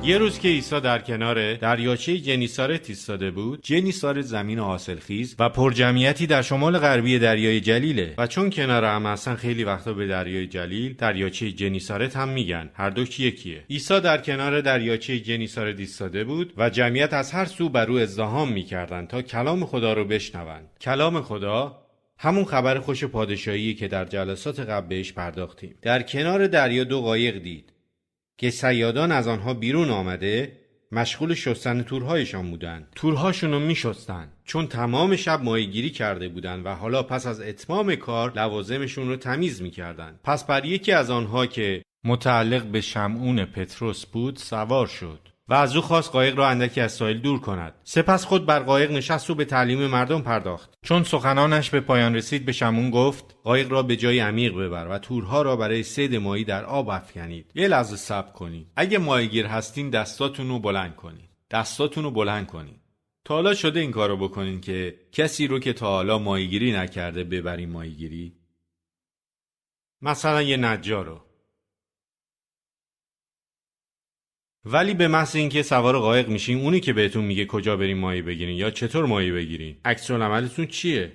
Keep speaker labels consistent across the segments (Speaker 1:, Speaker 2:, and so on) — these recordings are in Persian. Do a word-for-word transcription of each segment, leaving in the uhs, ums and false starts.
Speaker 1: یه روز که عیسی در کنار دریاچه جنیسارت ایستاده بود، جنیسارت زمین حاصلخیز و پرجمعیتی در شمال غربی دریای جلیله و چون کنار هم هستن خیلی وقتا به دریای جلیل دریاچه جنیسارت هم میگن، هر دوش یکیه. عیسی در کنار دریاچه جنیسارت ایستاده بود و جمعیت از هر سو بر او ازدحام میکردن تا کلام خدا رو بشنون. کلام خدا همون خبر خوش پادشاهی که در جلسات قبل بهش پرداختیم. در کنار دریا دو قایق دید که صیادان از آنها بیرون آمده مشغول شستن تورهایشان بودند. تورهاشون رو میشستن چون تمام شب ماهیگیری کرده بودند و حالا پس از اتمام کار لوازمشون رو تمیز میکردند. پس بر یکی از آنها که متعلق به شمعون پتروس بود سوار شد و از او خواست قایق را اندکی از ساحل دور کند. سپس خود بر قایق نشست و به تعلیم مردم پرداخت. چون سخنانش به پایان رسید به شمعون گفت قایق را به جای عمیق ببر و تورها را برای صید ماهی در آب افکنید. یه لحظه صبر کنید. اگه ماهیگیر هستین دستاتون رو بلند کنید. دستاتون رو بلند کنید. تا حالا شده این کارو بکنین که کسی رو که تا حالا ماهیگیری نکرده ببرین ماهیگیری؟ مثلا یه نجار رو. ولی به محض اینکه سوار قایق میشین اونی که بهتون میگه کجا بریم ماهی بگیرین یا چطور ماهی بگیرین، عکس العملتون چیه؟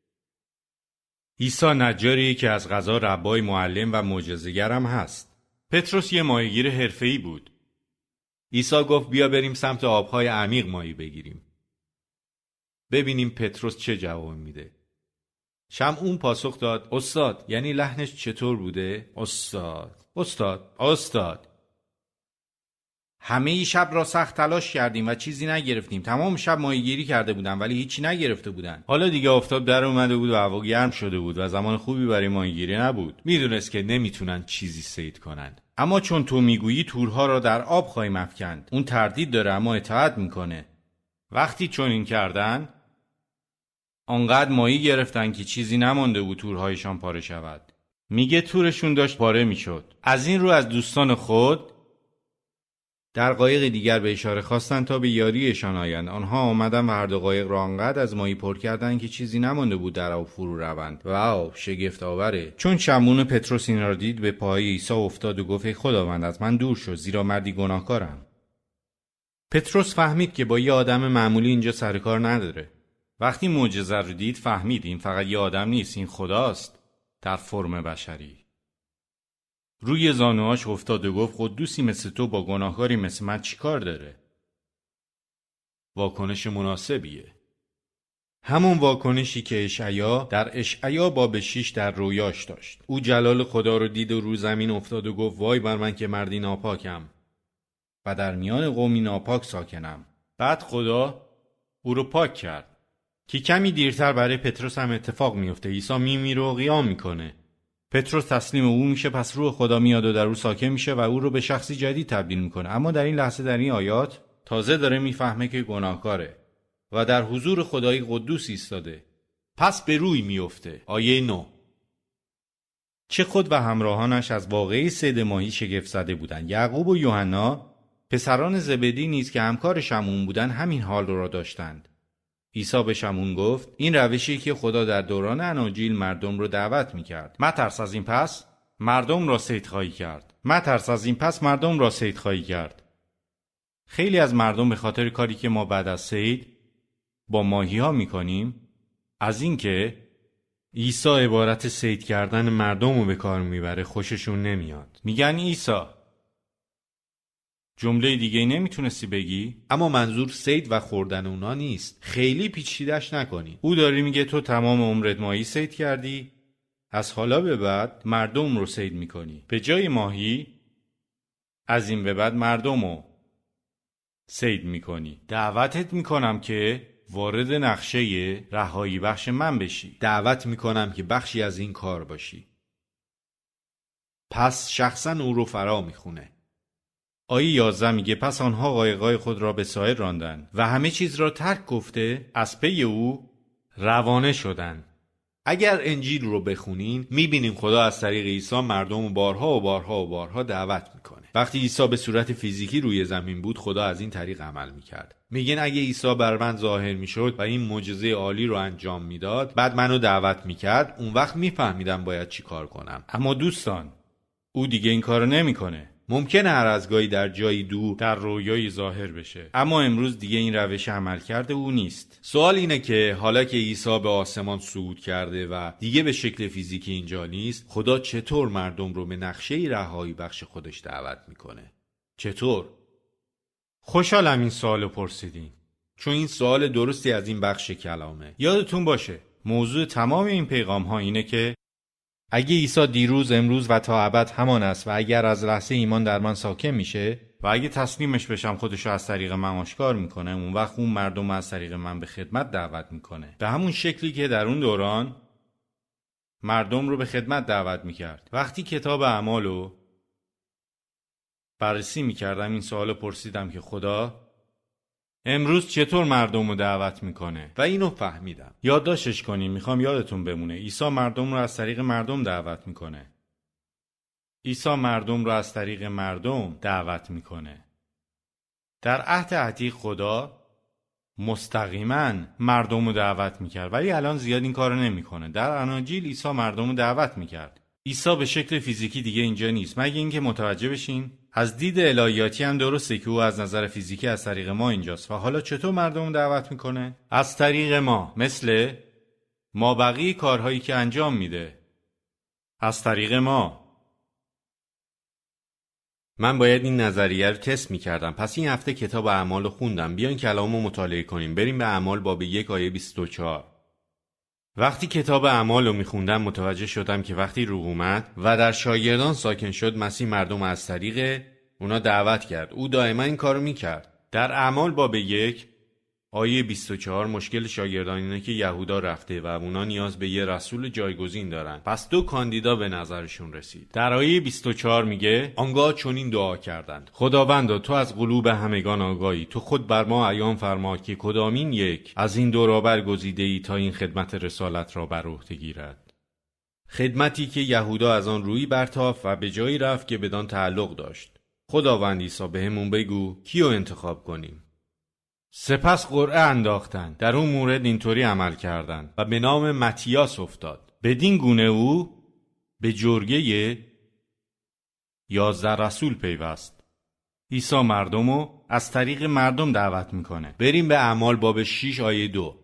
Speaker 1: عیسی نجاریه که از قضا ربای معلم و معجزه‌گر هم هست. پتروس یه ماهیگیر حرفه‌ای بود. عیسی گفت بیا بریم سمت آبهای عمیق ماهی بگیریم. ببینیم پتروس چه جواب میده. شمعون پاسخ داد استاد، یعنی لحنش چطور بوده؟ استاد استاد استاد همه ی شب را سخت تلاش کردیم و چیزی نگرفتیم. تمام شب ماهیگیری کرده بودن ولی هیچی نگرفته بودن. حالا دیگه آفتاب در اومده بود و هوا گرم شده بود و زمان خوبی برای ماهیگیری نبود. میدونست که نمیتونن چیزی صید کنن. اما چون تو میگویی تورها را در آب خواهیم افکند، اون تردید داره اما اطاعت میکنه. وقتی چون این کردن آنقدر ماهی گرفتن که چیزی نمانده بود تورهایشان پاره شود. میگه تورشون داشت پاره میشد. از این رو از دوستان خود در قایق دیگر به اشاره خواستن تا به یاریشان آیند. آنها آمدن و هر دو قایق را آنقدر از ماهی پر کردند که چیزی نمانده بود در آب فرو روند. واو، شگفت آوره. چون شمعون پتروس این را دید به پای عیسی افتاد و گفت ای خداوند از من دور شو، زیرا مردی گناهکارم. پتروس فهمید که با یه آدم معمولی اینجا سر کار نداره. وقتی معجزه رو دید فهمید این فقط یه آدم نیست، این خداست در فرم بشری. روی زانوهاش افتاد و گفت قدوسی مثل تو با گناهکاری مثل من چی کار داره؟ واکنش مناسبیه. همون واکنشی که اشعیا در اشعیا باب شش در رویاش داشت. او جلال خدا رو دید و رو زمین افتاد و گفت وای بر من که مردی ناپاکم و در میان قومی ناپاک ساکنم. بعد خدا او رو پاک کرد که کمی دیرتر برای پتروس هم اتفاق میفته. عیسی میمیره و قیام میکنه. پتروس تسلیم او میشه، پس روح خدا میاد و در او ساکن میشه و او رو به شخصی جدید تبدیل میکنه. اما در این لحظه در این آیات تازه داره میفهمه که گناهکاره و در حضور خدای قدوس ایستاده. پس به روی میفته. آیه نه. چه خود و همراهانش از واقعه صید ماهی شگفت زده بودند. یعقوب و یوحنا پسران زبدی نیز که همکار شمعون بودند همین حال را داشتند. عیسی به شمعون گفت این روشی که خدا در دوران اناجیل مردم رو دعوت میکرد. مترس از این پس مردم را صید خواهی کرد. مترس از این پس مردم را صید خواهی کرد. خیلی از مردم به خاطر کاری که ما بعد از صید با ماهی ها میکنیم، از این که عیسی عبارت صید کردن مردم رو به کار میبره خوششون نمیاد. میگن عیسی جمله دیگه نمیتونستی بگی؟ اما منظور صید و خوردن اونا نیست. خیلی پیچیدش نکنی. او داری میگه تو تمام عمرت ماهی صید کردی، از حالا به بعد مردم رو صید میکنی. به جای ماهی از این به بعد مردم رو صید میکنی. دعوتت میکنم که وارد نقشه رهایی بخش من بشی. دعوت میکنم که بخشی از این کار باشی. پس شخصا او رو فرا میخونه. آیه یازده میگه پس آنها قایقای خود را به ساحل راندند و همه چیز را ترک گفته از پی او روانه شدند. اگر انجیل رو بخونین میبینیم خدا از طریق عیسی مردم و بارها و بارها و بارها دعوت میکنه. وقتی عیسی به صورت فیزیکی روی زمین بود خدا از این طریق عمل میکرد. میگن اگه عیسی بر من ظاهر میشد و این معجزه عالی رو انجام میداد بعد منو دعوت میکرد، اون وقت میفهمیدم باید چی کار کنم. اما دوستان او دیگه این کارو نمیکنه. ممکنه هر از گاهی در جایی دور در رویایی ظاهر بشه، اما امروز دیگه این روش عمل کرده او نیست. سوال اینه که حالا که عیسی به آسمان صعود کرده و دیگه به شکل فیزیکی اینجا نیست، خدا چطور مردم رو به نقشه رهایی بخش خودش دعوت میکنه؟ چطور؟ خوشحالم این سوالو پرسیدین، چون این سوال درستی از این بخش کلامه. یادتون باشه موضوع تمام این پیغام ها اینه که اگه عیسی دیروز، امروز و تا ابد همان است و اگر از لحظه ایمان در من ساکن میشه و اگه تسلیمش بشم خودشو از طریق من آشکار میکنه، اون وقت اون مردم از طریق من به خدمت دعوت میکنه، به همون شکلی که در اون دوران مردم رو به خدمت دعوت میکرد. وقتی کتاب اعمالو بررسی میکردم این سوالو پرسیدم که خدا امروز چطور مردم رو دعوت میکنه و اینو فهمیدم. یادداشتش کنیم، میخوام یادتون بمونه. عیسی مردم رو از طریق مردم دعوت میکنه. عیسی مردم رو از طریق مردم دعوت میکنه. در عهد عتیق خدا مستقیما مردم رو دعوت میکرد، ولی الان زیاد این کارو نمیکنه. در اناجیل عیسی مردم رو دعوت میکرد. عیسی به شکل فیزیکی دیگه اینجا نیست، مگه اینکه متوجه بشین از دید الهیاتی هم درسته که او از نظر فیزیکی از طریق ما اینجاست. و حالا چطور مردم دعوت میکنه؟ از طریق ما، مثل ما بقیه کارهایی که انجام میده. از طریق ما. من باید این نظریه رو تست میکردم، پس این هفته کتاب اعمال رو خوندم. بیاین کلامو مطالعه کنیم. بریم به اعمال باب یک آیه بیست و چهار. وقتی کتاب اعمال رو میخوندم متوجه شدم که وقتی روح اومد و در شاگردان ساکن شد، مسیح مردم از طریق اونا دعوت کرد. او دائما این کارو میکرد. در اعمال باب یک آیه بیست و چهار مشکل شاگردان اینه که یهودا رفته و اونا نیاز به یه رسول جایگزین دارن. پس دو کاندیدا به نظرشون رسید. در آیه بیست و چهار میگه آنگاه چنین دعا کردند: خداوندا تو از قلوب همگان آگاهی، تو خود بر ما عیان فرما که کدامین یک از این دو را برگزیده ای تا این خدمت رسالت را بر عهده گیرد. خدمتی که یهودا از آن روی برتافت و به جایی رفت که بدان تعلق داشت. خداوند عیسی بهمون بگو کیو انتخاب کنیم. سپس قرعه انداختن. در اون مورد اینطوری عمل کردند و به نام متیاس افتاد. بدین گونه او به جرگه یازده رسول پیوست. عیسی مردمو از طریق مردم دعوت میکنه. بریم به اعمال باب شش آیه دو.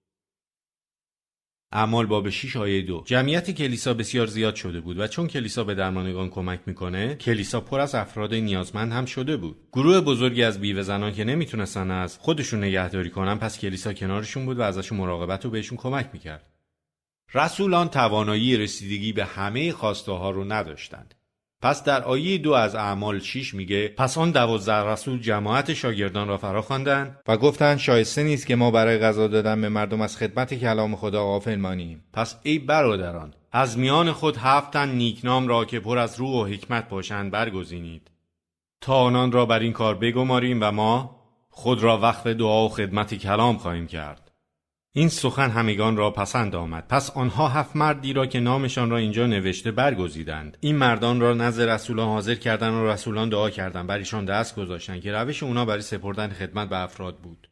Speaker 1: اعمال باب شش آیه دو. جمعیت کلیسا بسیار زیاد شده بود و چون کلیسا به درماندگان کمک میکنه، کلیسا پر از افراد نیازمند هم شده بود. گروه بزرگی از بیوه زنان که نمیتونستن از خودشون نگهداری کنن، پس کلیسا کنارشون بود و ازشون مراقبت و بهشون کمک میکرد. رسولان توانایی رسیدگی به همه خواسته ها رو نداشتند. پس در آیه دو از اعمال شش میگه پس آن دوازده رسول جماعت شاگردان را فرا خواندند و گفتند شایسته نیست که ما برای غذا دادن به مردم از خدمت کلام خدا غافل مانیم. پس ای برادران، از میان خود هفت تن نیکنام را که پر از روح و حکمت باشند برگزینید تا آنان را بر این کار بگماریم و ما خود را وقف دعا و خدمت کلام خواهیم کرد. این سخن همگان را پسند آمد. پس آنها هفت مردی را که نامشان را اینجا نوشته برگزیدند. این مردان را نزد رسولان حاضر کردند و رسولان دعا کردند، بر ایشان دست گذاشتند که روش اونا برای سپردن خدمت به افراد بود.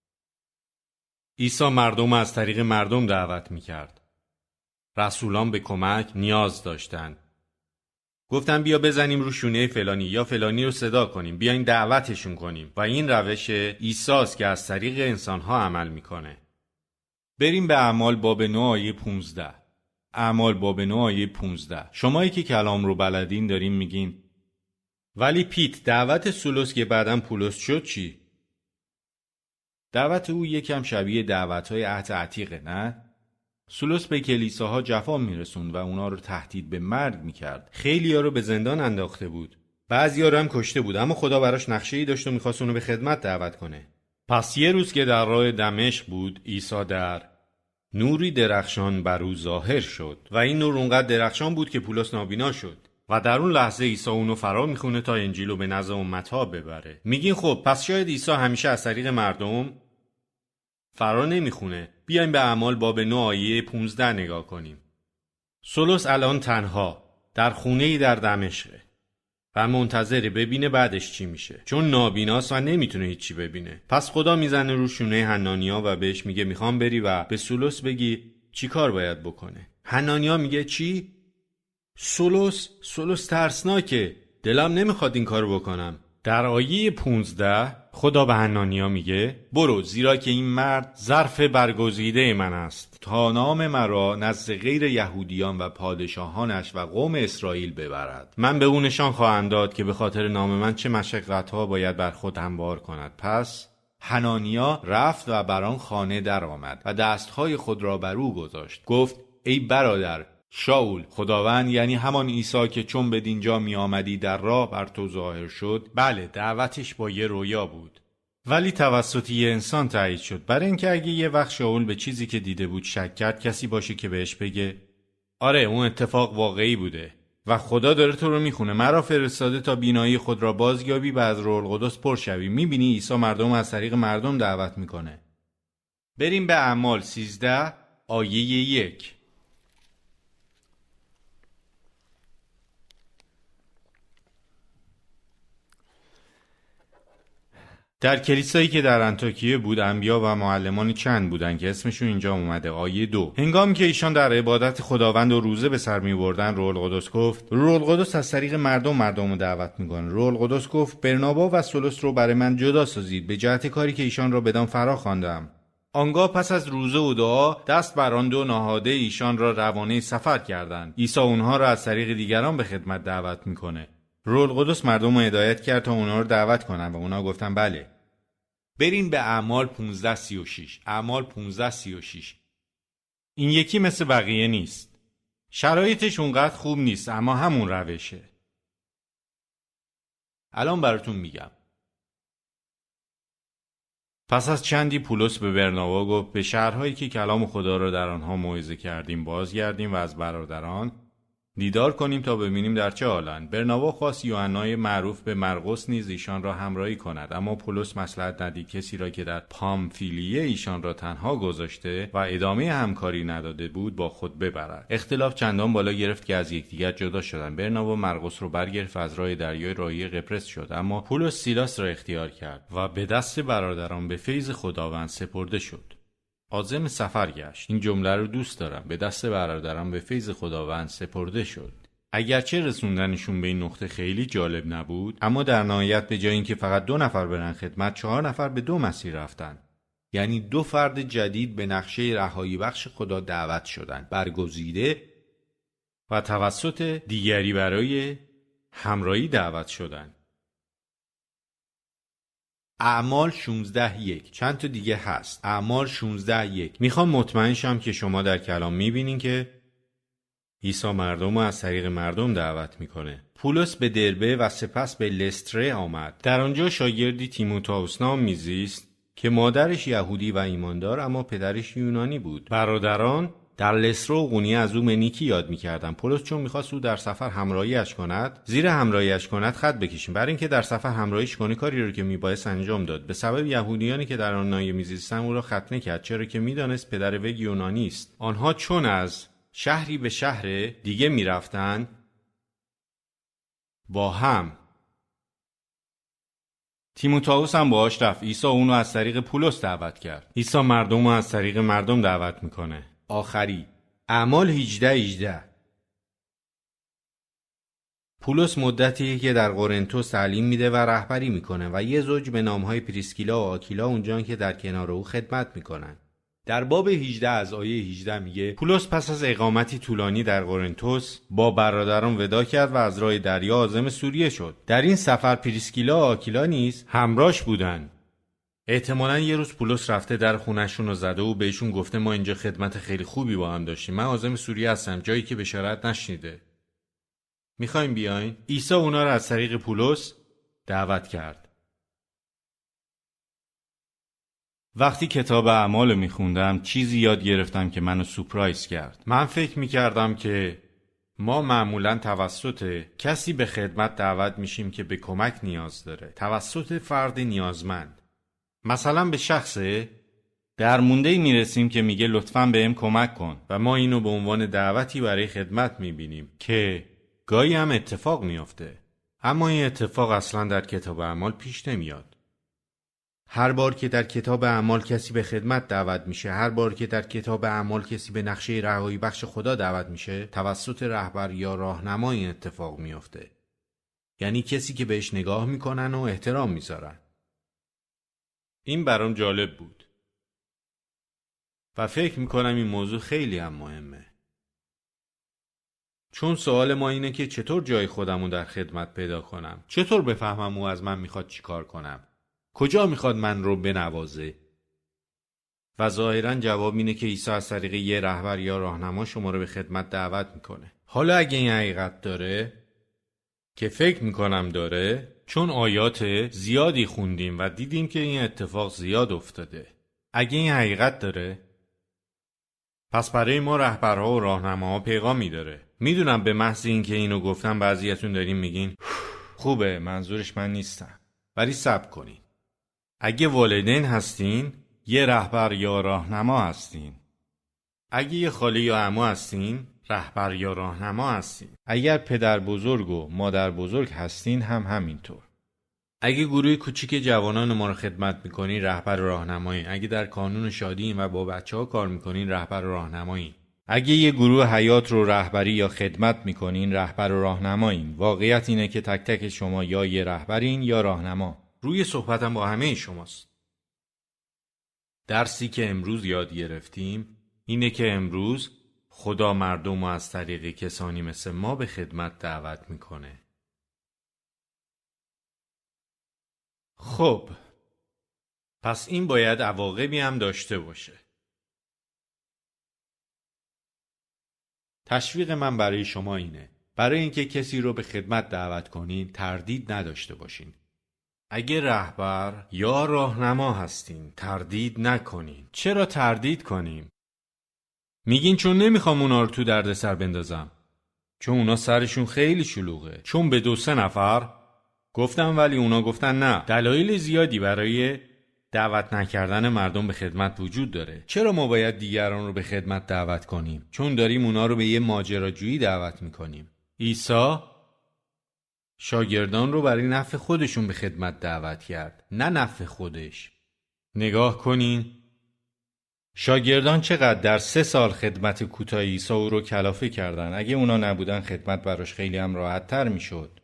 Speaker 1: عیسی مردم از طریق مردم دعوت می‌کرد. رسولان به کمک نیاز داشتند. گفتن بیا بزنیم رو شونه فلانی یا فلانی رو صدا کنیم، بیاین دعوتشون کنیم. و این روش عیسی است که از طریق انسان‌ها عمل می‌کنه. بریم به اعمال باب نه آیه پانزده. اعمال باب نه آیه پانزده. شمایی که کلام رو بلدین دارین میگین ولی پیت دعوت سولوس که بعداً پولس شد چی؟ دعوت او یکم شبیه دعوت‌های عهد عتیقه، نه؟ سولوس به کلیساها جفا میرسوند و اونا رو تهدید به مرگ میکرد. خیلی‌ها رو به زندان انداخته بود. بعضی‌ها رو هم کشته بود، اما خدا براش نقشه‌ای داشت و می‌خواست اونو به خدمت دعوت کنه. پس یه روز که در راه دمشق بود، عیسی در نوری درخشان بر او ظاهر شد و این نور اونقدر درخشان بود که پولس نابینا شد و در اون لحظه عیسی اونو فرا میخونه تا انجیلو به نزد امتها ببره. میگین خب پس شاید عیسی همیشه از طریق مردم فرا نمیخونه. بیایم به اعمال باب نه آیه پانزده نگاه کنیم. سولوس الان تنها در خونه‌ای در دمشقه و منتظره ببینه بعدش چی میشه، چون نابیناست و نمیتونه هیچی ببینه. پس خدا میزنه رو شونه حنانیا و بهش میگه میخوام بری و به سولوس بگی چی کار باید بکنه. حنانیا میگه چی؟ سولوس؟ سولوس ترسناکه، دلم نمیخواد این کارو بکنم. در آیه پونزده خدا به حنانیا میگه برو، زیرا که این مرد ظرف برگزیده من است تا نام مرا نزد غیر یهودیان و پادشاهانش و قوم اسرائیل ببرد. من به او نشان خواهم داد که به خاطر نام من چه مشقت‌ها باید بر خود هموار کند. پس حنانیا رفت و بر آن خانه در آمد و دستهای خود را بر او گذاشت. گفت ای برادر شاول، خداوند یعنی همان عیسی که چون به دینجا می آمدی در راه بر تو ظاهر شد. بله، دعوتش با یه رویا بود، ولی توسط یه انسان تایید شد، برای اینکه اگه یه وقت شاول به چیزی که دیده بود شک کرد، کسی باشه که بهش بگه آره اون اتفاق واقعی بوده و خدا داره تو رو میخونه، مرا فرستاده تا بینایی خود را بازیابی و از روح القدس پر شوی. میبینی عیسی مردم از طریق مردم دعوت میکنه. بریم به اعمال سیزده آیه یک. در کلیسایی که در انطاکیه بود انبیا و معلمان چند بودند که اسمشون اینجا اومده. آیه دو. هنگامی که ایشان در عبادت خداوند و روزه به سر می‌بردند، روح القدس گفت روح القدس از طریق مردم مردم رو دعوت می‌کنه. روح القدس گفت برنابا و سولس رو برای من جدا سازید به جهت کاری که ایشان را بدان فرا خواندم. آنگاه پس از روزه و دعا دست بر آن دو نهاده ایشان را روانه سفر کردند. عیسی اونها را از طریق دیگران به خدمت دعوت می‌کنه. روح القدس مردم رو هدایت کرد تا اونها رو دعوت کنن و اونها گفتن بله. بریم به اعمال پانزده سی و شش. اعمال پانزده سی و شش. این یکی مثل بقیه نیست. شرایطش اونقدر خوب نیست، اما همون روشه. الان براتون میگم. پس از چندی پولس به برنابا گفت به شهرهایی که کلام خدا را در آنها موعظه کردیم بازگردیم و از برادران دیدار کنیم تا ببینیم در چه حالند. برنابا خواست یوحنای معروف به مرقس نیز ایشان را همراهی کند، اما پولس مصلحت ندید کسی را که در پامفیلیه ایشان را تنها گذاشته و ادامه همکاری نداده بود با خود ببرد. اختلاف چندان بالا گرفت که از یکدیگر جدا شدند. برنابا مرقس را برگرفت و از راه دریای راهی قبرس شد، اما پولس سیلاس را اختیار کرد و به دست برادران به فیض خداوند سپرده شد. عازم سفر گشت. این جمله رو دوست دارم. به دست برادران به فیض خداوند سپرده شد. اگرچه رسوندنشون به این نقطه خیلی جالب نبود، اما در نهایت به جای اینکه فقط دو نفر برن خدمت، چهار نفر به دو مسیر رفتن. یعنی دو فرد جدید به نقشه رهایی بخش خدا دعوت شدند، برگزیده و توسط دیگری برای همراهی دعوت شدند. اعمال شانزده یک. چند تا دیگه هست. اعمال شانزده یک. میخوام مطمئن شم که شما در کلام میبینین که عیسی مردم رو از طریق مردم دعوت میکنه. پولس به دربه و سپس به لستره آمد. در آنجا شاگردی تیموتائوس نام میزیست که مادرش یهودی و ایماندار اما پدرش یونانی بود. برادران در لستر و قونیه از او منیکی یاد میکردن. پولس چون میخواست او در سفر همراهیش کند، زیر همراهیش کند خط بکشیم، برای اینکه در سفر همراهیش کنه کاری رو که میبایست انجام داد. به سبب یهودیانی که در آن ناحیه میزیستند او را ختنه کرد، چرا که میدانست پدر وی یونانی است. آنها چون از شهری به شهر دیگه میرفتند با هم، تیموتائوس هم باهاش رفت. عیسی اونو از طریق پولس دعوت کرد. عیسی مردم رو از طریق مردم دعوت میکنه. آخری اعمال هجده هجده. پولس مدتی که در قرنتوس تعلیم میده و رهبری میکنه و یه زوج به نامهای پریسکیلا و آکیلا اونجان که در کنار او خدمت میکنن. در باب هجده از آیه هجده میگه پولس پس از اقامتی طولانی در قرنتوس با برادران ودا کرد و از راه دریا عازم سوریه شد. در این سفر پریسکیلا و آکیلا نیز همراهش بودن. احتمالاً یه روز پولس رفته در خونه‌شون رو زده و بهشون گفته ما اینجا خدمت خیلی خوبی با هم داشتیم. من عازم سوریه هستم، جایی که بشارت نشنیده. میخوایم بیاین؟ عیسی اونا رو از طریق پولس دعوت کرد. وقتی کتاب اعمال میخوندم چیزی یاد گرفتم که منو سورپرایز کرد. من فکر میکردم که ما معمولاً توسط کسی به خدمت دعوت میشیم که به کمک نیاز داره، توسط فرد نیازمند. مثلا به شخص درمونده‌ای میرسیم که میگه لطفاً بهم کمک کن و ما اینو به عنوان دعوتی برای خدمت میبینیم که گاهی هم اتفاق میافته. اما این اتفاق اصلا در کتاب اعمال پیش نمیاد. هر بار که در کتاب اعمال کسی به خدمت دعوت میشه، هر بار که در کتاب اعمال کسی به نقشه رهایی بخش خدا دعوت میشه، توسط رهبر یا راهنما این اتفاق میافته. یعنی کسی که بهش نگاه میکنن و احترام میذارن. این برام جالب بود و فکر میکنم این موضوع خیلی هم مهمه. چون سوال ما اینه که چطور جای خودمو در خدمت پیدا کنم؟ چطور بفهمم او از من میخواد چی کار کنم؟ کجا میخواد من رو بنوازه؟ و ظاهراً جواب اینه که عیسی از طریق یه رهبر یا راهنما شما رو به خدمت دعوت میکنه. حالا اگه این حقیقت داره که فکر میکنم داره، چون آیات زیادی خوندیم و دیدیم که این اتفاق زیاد افتاده. اگه این حقیقت داره، پس برای ما رهبرها و راهنماها پیغامی داره. میدونم به محض این که اینو گفتم بعضیاتون دارین میگین خوبه، منظورش من نیستم. ولی صبر کنین. اگه والدین هستین، یه رهبر یا راهنما هستین. اگه یه خاله یا عمو هستین، رهبر یا راهنما هستین. اگر پدر بزرگ و مادر بزرگ هستین هم همینطور. اگه گروه کوچیک جوانان ما رو خدمت میکنین، رهبر و راهنمایین. اگه در کانون شادیین و با بچه ها کار میکنین، رهبر و راهنمایین. اگه یه گروه حیات رو رهبری یا خدمت میکنین، رهبر و راهنمایین. واقعیت اینه که تک تک شما یا یه رهبرین یا راهنما. روی صحبتم با همه شماست. درسی که امروز یاد گرفتیم اینه که امروز خدا مردم رو از طریق کسانی مثل ما به خدمت دعوت میکنه. خب، پس این باید عواقبی هم داشته باشه. تشویق من برای شما اینه: برای اینکه کسی رو به خدمت دعوت کنین، تردید نداشته باشین. اگه رهبر یا راهنما هستین، تردید نکنین. چرا تردید کنیم؟ میگین چون نمیخوام اونا رو تو دردسر بندازم. چون اونا سرشون خیلی شلوغه. چون به دو سه نفر گفتم ولی اونا گفتن نه. دلایل زیادی برای دعوت نکردن مردم به خدمت وجود داره. چرا ما باید دیگران رو به خدمت دعوت کنیم؟ چون داریم اونا رو به یه ماجراجویی دعوت میکنیم. عیسی شاگردان رو برای نفع خودشون به خدمت دعوت کرد، نه نفع خودش. نگاه کنین شاگردان چقدر در سه سال خدمت کوتاه عیسی او رو کلافه کردن. اگه اونا نبودن خدمت براش خیلی هم راحت تر میشد.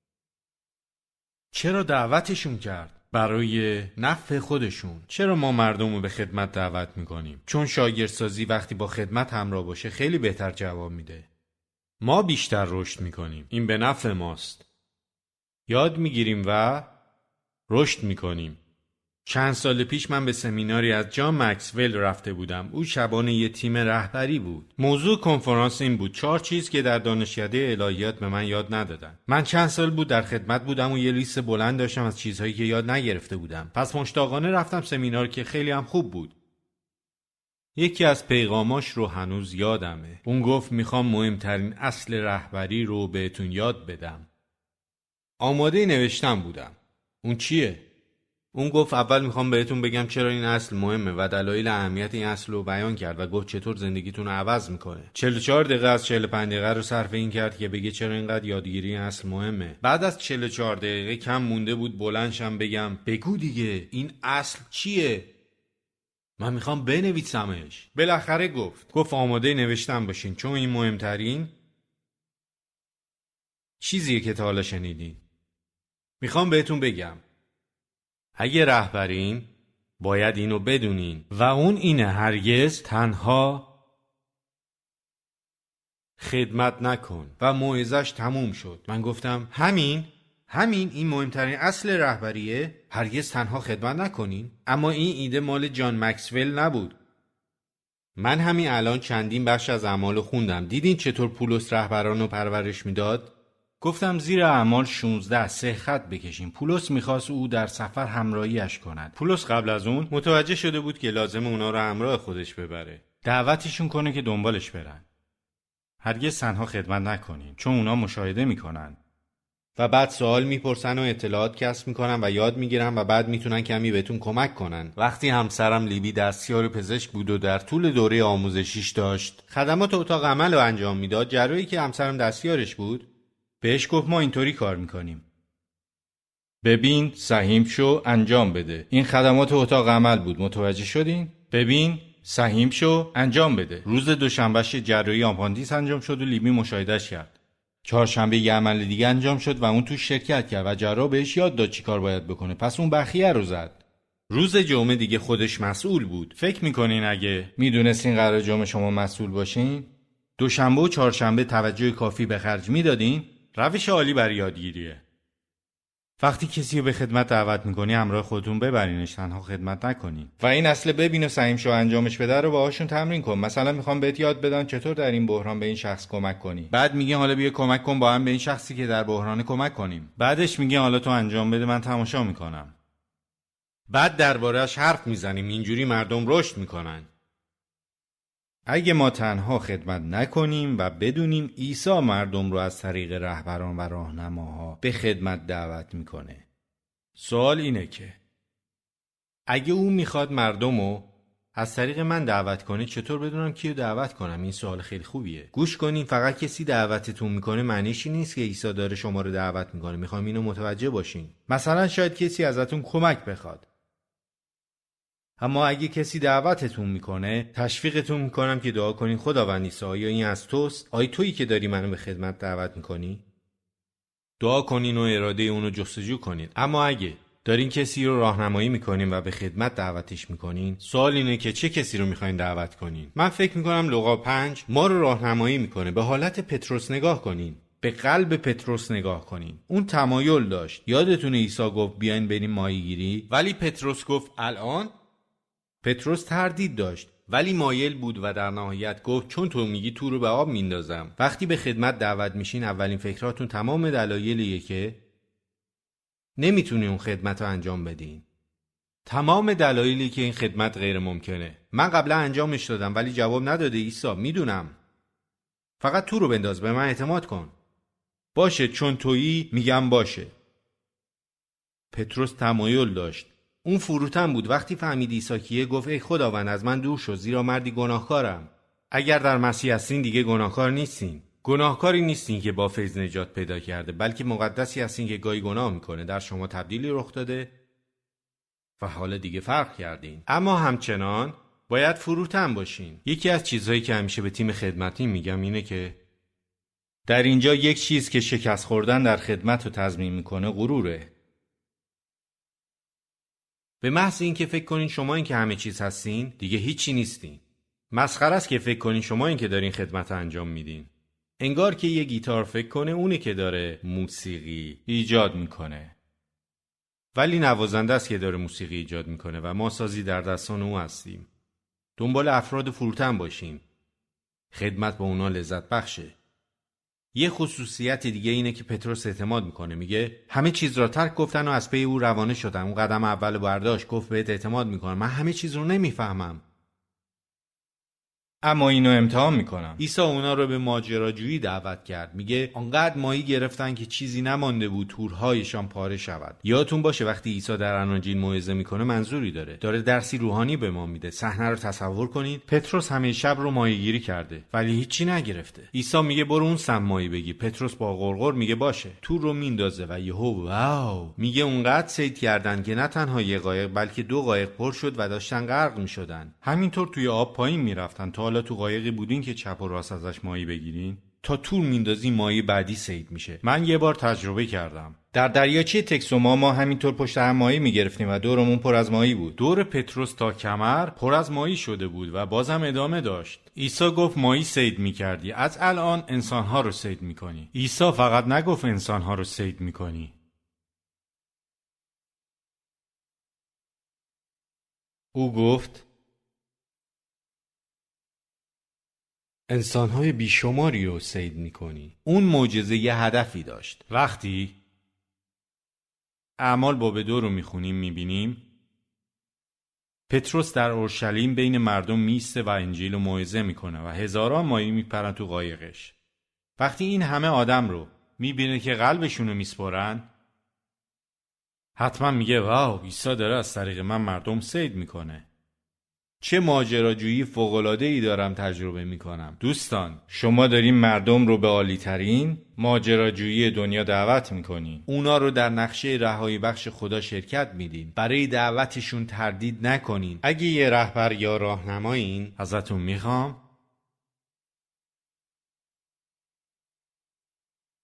Speaker 1: چرا دعوتشون کرد؟ برای نفع خودشون. چرا ما مردم رو به خدمت دعوت میکنیم؟ چون شاگردسازی وقتی با خدمت همراه باشه خیلی بهتر جواب میده. ما بیشتر رشد میکنیم. این به نفع ماست. یاد میگیریم و رشد میکنیم. چند سال پیش من به سمیناری از جان مکسول رفته بودم. او شبانه یه تیم رهبری بود. موضوع کنفرانس این بود: چهار چیز که در دانشکده الهیات به من یاد ندادن. من چند سال بود در خدمت بودم و یه لیست بلند داشتم از چیزهایی که یاد نگرفته بودم. پس مشتاقانه رفتم سمینار که خیلی هم خوب بود. یکی از پیغاماش رو هنوز یادمه. اون گفت میخوام مهمترین اصل رهبری رو بهتون یاد بدم. آماده نوشتم بودم. اون چیه؟ اون گفت اول میخوام بهتون بگم چرا این اصل مهمه و دلایل اهمیت این اصل رو بیان کرد و گفت چطور زندگیتون رو عوض میکنه. چهل و چهار دقیقه از چهل و پنج دقیقه رو صرف این کرد که بگه چرا اینقدر یادگیری این اصل مهمه. بعد از چهل و چهار دقیقه کم مونده بود بلندشم بگم بگو دیگه این اصل چیه؟ من میخوام بنویسمش. بالاخره گفت گفت آماده نوشتم باشین چون این مهمترین چیزیه که تا حالا شنیدین. میخوام بهتون بگم اگه رهبرین باید اینو بدونین و اون اینه: هرگز تنها خدمت نکن. و موعظش تموم شد. من گفتم همین همین این مهمترین اصل رهبریه، هرگز تنها خدمت نکنین. اما این ایده مال جان مکسول نبود. من همین الان چندین بخش از اعمالو خوندم. دیدین چطور پولس رهبرانو پرورش میداد؟ گفتم زیر اعمال شانزده سه خط بکشیم. پولس میخواست او در سفر همراهیش کند. پولس قبل از اون متوجه شده بود که لازم اونا رو همراه خودش ببره. دعوتشون کنه که دنبالش برن. هرگز تنها خدمت نکنین چون اونا مشاهده میکنن و بعد سوال میپرسن و اطلاعات کسب میکنن و یاد میگیرن و بعد میتونن کمی بهتون کمک کنن. وقتی همسرم لیبی دستیار پزشک بود و در طول دوره آموزشیش داشت خدمات اتاق عمل رو انجام میداد، جراحی که همسرم دستیارش بود بهش گفت ما اینطوری کار میکنیم. ببین سهیم شو انجام بده. این خدمات اتاق عمل بود. متوجه شدین؟ ببین سهیم شو انجام بده. روز دوشنبهش جراحی آپاندیس انجام شد و لیبی مشاهدهش کرد. چهارشنبه یه عمل دیگه انجام شد و اون توش شرکت کرد و جراح بهش یاد داد چی کار باید بکنه. پس اون بخیه رو زد. روز جمعه دیگه خودش مسئول بود. فکر میکنین اگه میدونستین قرار جمعه شما مسئول باشین، دوشنبه و چهارشنبه توجه کافی به خرج میدادین؟ روش عالی برای یادگیریه. وقتی کسی رو به خدمت دعوت میکنی همراه خودتون ببرینش، تنها خدمت نکنین. و این اصل ببین و سعیم شو انجامش بده رو باهاشون تمرین کن. مثلا میخوام بهت یاد بدن چطور در این بحران به این شخص کمک کنی. بعد میگه حالا بیا کمک کن با هم به این شخصی که در بحران کمک کنیم. بعدش میگه حالا تو انجام بده من تماشا میکنم. بعد درباره‌اش حرف میزنیم. اینجوری مردم رشد میکنن. اگه ما تنها خدمت نکنیم و بدونیم عیسی مردم رو از طریق رهبران و راهنماها به خدمت دعوت میکنه، سوال اینه که اگه او میخواد مردم رو از طریق من دعوت کنه، چطور بدونم کیو دعوت کنم؟ این سوال خیلی خوبیه. گوش کنین. فقط کسی دعوتتون میکنه معنیش این نیست که عیسی داره شما رو دعوت میکنه. میخوام اینو متوجه باشین. مثلا شاید کسی ازتون کمک بخواد، اما اگه کسی دعوتتون میکنه، تشویقتون میکنم که دعا کنین خداوند عیسی آیا این از توست؟ آیا تویی که داری منو به خدمت دعوت میکنی؟ دعا کنین و اراده اونو جستجو کنین. اما اگه دارین کسی رو راهنمایی میکنین و به خدمت دعوتش میکنین، سوال اینه که چه کسی رو میخواین دعوت کنین؟ من فکر میکنم لوقا پنج ما رو راهنمایی میکنه. به حالت پتروس نگاه کنین. به قلب پتروس نگاه کنین. اون تمایل داشت. یادتونه عیسی گفت بیاین بریم ماهیگیری، ولی پتروس گفت الان؟ پتروس تردید داشت ولی مایل بود و در نهایت گفت چون تو میگی تو رو به آب میندازم. وقتی به خدمت دعوت میشین اولین فکراتون تمام دلایلیه که نمیتونی اون خدمت رو انجام بدین. تمام دلایلی که این خدمت غیر ممکنه. من قبلا انجامش دادم ولی جواب نداده عیسی. میدونم. فقط تو رو بنداز، به من اعتماد کن. باشه چون تویی میگم باشه. پتروس تمایل داشت. اون فروتن بود. وقتی فهمید عیسی کیه گفت ای خداوند از من دور شو زیرا مردی گناهکارم. اگر در مسیح هستین دیگه گناهکار نیستین. گناهکاری نیستین که با فیض نجات پیدا کرده، بلکه مقدسی هستین که گاهی گناه میکنه. در شما تبدیلی رخ داده و حالا دیگه فرق کردین. اما همچنان باید فروتن باشین. یکی از چیزهایی که همیشه به تیم خدمتی میگم اینه که در اینجا یک چیز که شکست خوردن در خدمت رو تضمین میکنه غروره. به محض این که فکر کنین شما این که همه چیز هستین دیگه هیچی نیستین. مسخره است که فکر کنین شما این که دارین خدمت انجام میدین. انگار که یه گیتار فکر کنه اونه که داره موسیقی ایجاد میکنه، ولی نوازنده است که داره موسیقی ایجاد میکنه و ما سازی در دستان او هستیم. دنبال افراد فروتن باشین. خدمت با اونا لذت بخشه. یه خصوصیت دیگه اینه که پتروس اعتماد میکنه. میگه همه چیز را ترک گفتن و از پی او روانه شدن. اون قدم اول برداشت. گفت بهت اعتماد میکنم. من همه چیز رو نمیفهمم اما اینو امتحان میکنم. عیسی اونا رو به ماجراجویی دعوت کرد. میگه آنقدر ماهی گرفتن که چیزی نمانده بود تورهایشان پاره شود. یادتون باشه وقتی عیسی در اناجیل موعظه میکنه منظوری داره. داره درسی روحانی به ما میده. صحنه رو تصور کنید. پتروس همه شب رو ماهیگیری کرده ولی هیچی نگرفته. عیسی میگه برو اون سم ماهی بگی. پتروس با غرغر میگه باشه. تور رو میندازه و یهو واو میگه اونقدر صید کردن که نه تنها یه قایق بلکه دو قایق پر شد و داشتن غرق میشدن. همینطور توی آب پایین میرفتن. تا حالا تو قایقی بودین که چپ و راست ازش ماهی بگیرین؟ تا تور میندازی ماهی بعدی صید میشه. من یه بار تجربه کردم. در دریاچه تکسوما ما همینطور پشت هم ماهی میگرفتیم و دورمون پر از ماهی بود. دور پتروس تا کمر پر از ماهی شده بود و بازم ادامه داشت. عیسی گفت ماهی صید میکردی، از الان انسانها رو صید میکنی. عیسی فقط نگفت انسانها رو صید میکنی. او گفت انسانهای بیشماری رو صید میکنی. اون معجزه یه هدفی داشت. وقتی اعمال باب دو رو میخونیم میبینیم پتروس در اورشلیم بین مردم میسته و انجیل و موعظه میکنه و هزاران ماهی میپرن تو قایقش. وقتی این همه آدم رو میبینه که قلبشون رو میسپارن، حتما میگه واو عیسی داره از طریق من مردم صید میکنه. چه ماجراجویی فوق‌العاده‌ای دارم تجربه میکنم. دوستان شما دارین مردم رو به عالی‌ترین ماجراجویی دنیا دعوت میکنین. اونا رو در نقشه رهایی بخش خدا شرکت میدین. برای دعوتشون تردید نکنین. اگه یه رهبر یا راهنمایین ازتون میخوام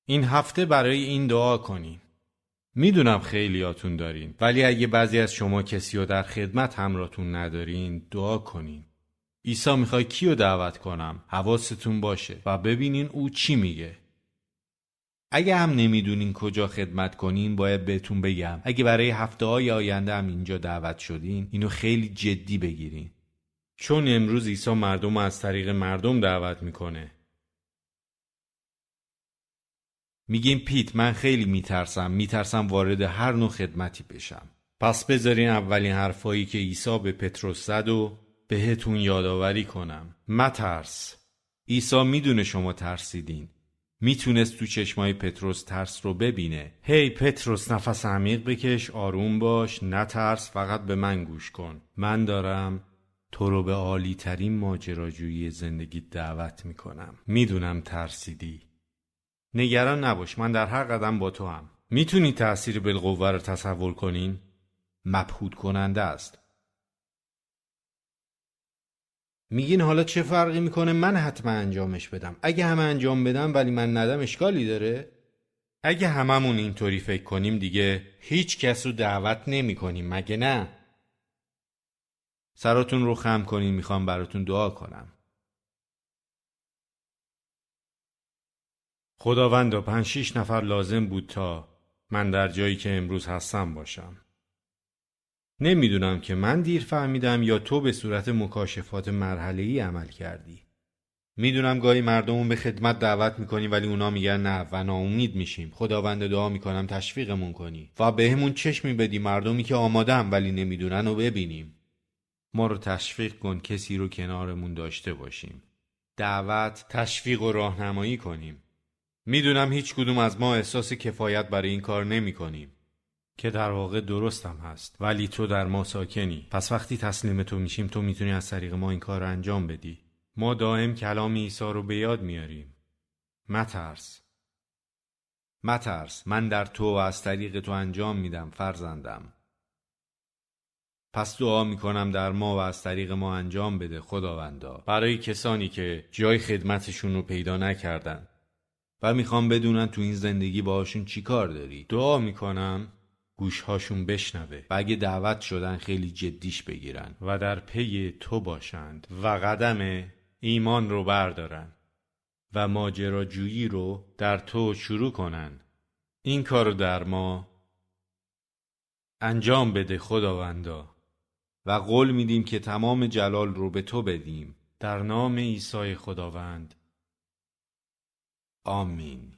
Speaker 1: این هفته برای این دعا کنین. میدونم خیلیاتون دارین، ولی اگه بعضی از شما کسی رو در خدمت همراهتون ندارین، دعا کنین. عیسی میخوای کیو دعوت کنم؟ حواستون باشه و ببینین او چی میگه. اگه هم نمیدونین کجا خدمت کنین، باید بهتون بگم اگه برای هفته های آینده هم اینجا دعوت شدین، اینو خیلی جدی بگیرین. چون امروز عیسی مردم از طریق مردم دعوت میکنه. میگیم پیت، من خیلی میترسم میترسم وارد هر نوع خدمتی بشم. پس بذارین اولین حرفایی که عیسی به پتروس زد و بهتون یادآوری کنم. مترس. عیسی میدونه شما ترسیدین. میتونست تو چشمای پتروس ترس رو ببینه. هی پتروس، نفس عمیق بکش، آروم باش، نترس، فقط به من گوش کن. من دارم تو رو به عالی ترین ماجراجویی زندگی دعوت میکنم. میدونم ترسیدی. نگران نباش، من در هر قدم با تو هم. میتونی تأثیر بالقوه رو تصور کنین؟ مبهوت کننده است. میگین حالا چه فرقی میکنه من حتما انجامش بدم؟ اگه همه انجام بدم ولی من ندم اشکالی داره؟ اگه هممون اینطوری فکر کنیم دیگه هیچ کس رو دعوت نمی کنیم، مگه نه؟ سراتون رو خم کنین، میخوام براتون دعا کنم. خداوندا، پنج شیش نفر لازم بود تا من در جایی که امروز هستم باشم. نمیدونم که من دیر فهمیدم یا تو به صورت مکاشفات مرحله‌ای عمل کردی. میدونم گاهی مردمون به خدمت دعوت میکنی ولی اونا میگن نه و ناامید میشیم. خداوند دعا میکنم تشویقمون کنی و بهمون چشمی بدی مردمی که آماده هم ولی نمیدونن و ببینیم. ما رو تشویق کن کسی رو کنارمون داشته باشیم. دعوت، تشویق و راهنمایی کنیم. میدونم هیچ کدوم از ما احساس کفایت برای این کار نمی کنیم که در واقع درستم هست، ولی تو در ما ساکنی. پس وقتی تسلیم تو میشیم تو میتونی از طریق ما این کار رو انجام بدی. ما دائم کلام عیسی رو به یاد میاریم. مترس. مترس، من در تو و از طریق تو انجام میدم فرزندم. پس دعا میکنم در ما و از طریق ما انجام بده خداوندا، برای کسانی که جای خدمتشون رو پیدا نکردن و میخوام بدونن تو این زندگی باهاشون چی کار داری. دعا میکنم گوشهاشون بشنوه و اگه دعوت شدن خیلی جدیش بگیرن و در پی تو باشند و قدم ایمان رو بردارن و ماجراجویی رو در تو شروع کنن. این کارو در ما انجام بده خداوندا و قول میدیم که تمام جلال رو به تو بدیم. در نام عیسی خداوند. آمین.